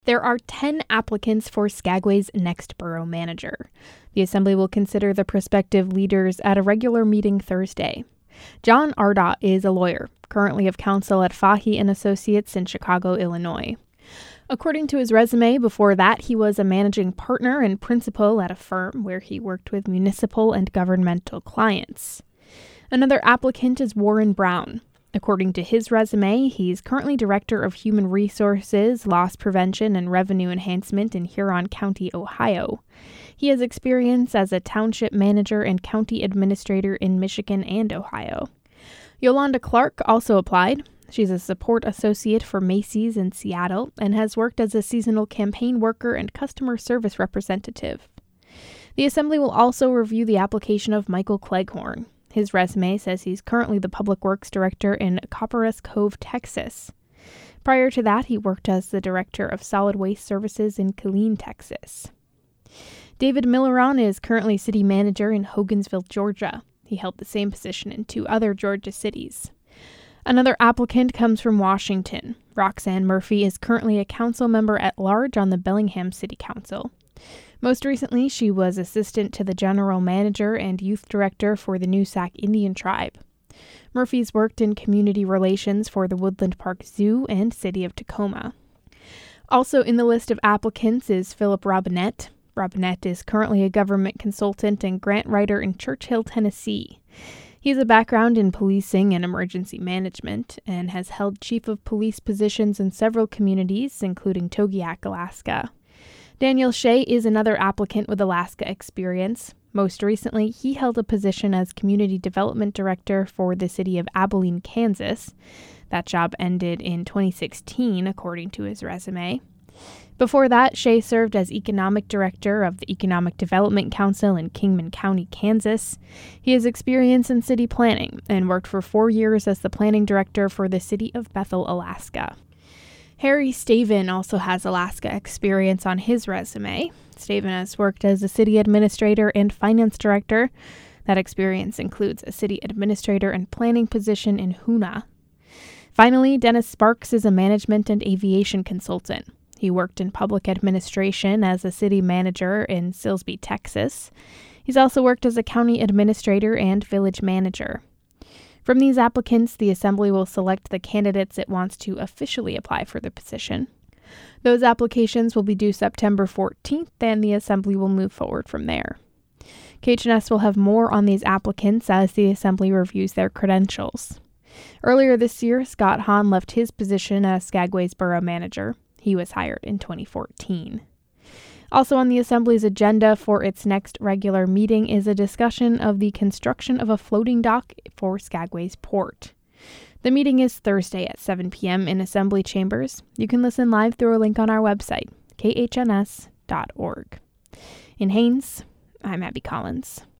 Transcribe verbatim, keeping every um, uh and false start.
There are ten applicants for Skagway's next borough manager. The Assembly will consider the prospective leaders at a regular meeting Thursday. John Ardott is a lawyer, currently of counsel at Fahey and Associates in Chicago, Illinois. According to his resume, before that he was a managing partner and principal at a firm where he worked with municipal and governmental clients. Another applicant is Warren Brown. According to his resume, he's currently Director of Human Resources, Loss Prevention, and Revenue Enhancement in Huron County, Ohio. He has experience as a township manager and county administrator in Michigan and Ohio. Yolanda Clark also applied. She's a support associate for Macy's in Seattle and has worked as a seasonal campaign worker and customer service representative. The Assembly will also review the application of Michael Cleghorn. His resume says he's currently the Public Works Director in Copperas Cove, Texas. Prior to that, he worked as the Director of Solid Waste Services in Killeen, Texas. David Milleron is currently City Manager in Hogansville, Georgia. He held the same position in two other Georgia cities. Another applicant comes from Washington. Roxanne Murphy is currently a council member at large on the Bellingham City Council. Most recently, she was assistant to the general manager and youth director for the Noosac Indian Tribe. Murphy's worked in community relations for the Woodland Park Zoo and City of Tacoma. Also in the list of applicants is Philip Robinette. Robinette is currently a government consultant and grant writer in Churchill, Tennessee. He has a background in policing and emergency management and has held chief of police positions in several communities, including Togiak, Alaska. Daniel Shea is another applicant with Alaska experience. Most recently, he held a position as Community Development Director for the city of Abilene, Kansas. That job ended in twenty sixteen, according to his resume. Before that, Shea served as Economic Director of the Economic Development Council in Kingman County, Kansas. He has experience in city planning and worked for four years as the Planning Director for the city of Bethel, Alaska. Harry Staven also has Alaska experience on his resume. Staven has worked as a city administrator and finance director. That experience includes a city administrator and planning position in Hoonah. Finally, Dennis Sparks is a management and aviation consultant. He worked in public administration as a city manager in Silsbee, Texas. He's also worked as a county administrator and village manager. From these applicants, the Assembly will select the candidates it wants to officially apply for the position. Those applications will be due September fourteenth, and the Assembly will move forward from there. K H N S will have more on these applicants as the Assembly reviews their credentials. Earlier this year, Scott Hahn left his position as Skagway's borough manager. He was hired in twenty fourteen. Also on the Assembly's agenda for its next regular meeting is a discussion of the construction of a floating dock for Skagway's port. The meeting is Thursday at seven p.m. in Assembly Chambers. You can listen live through a link on our website, k h n s dot org. In Haines, I'm Abby Collins.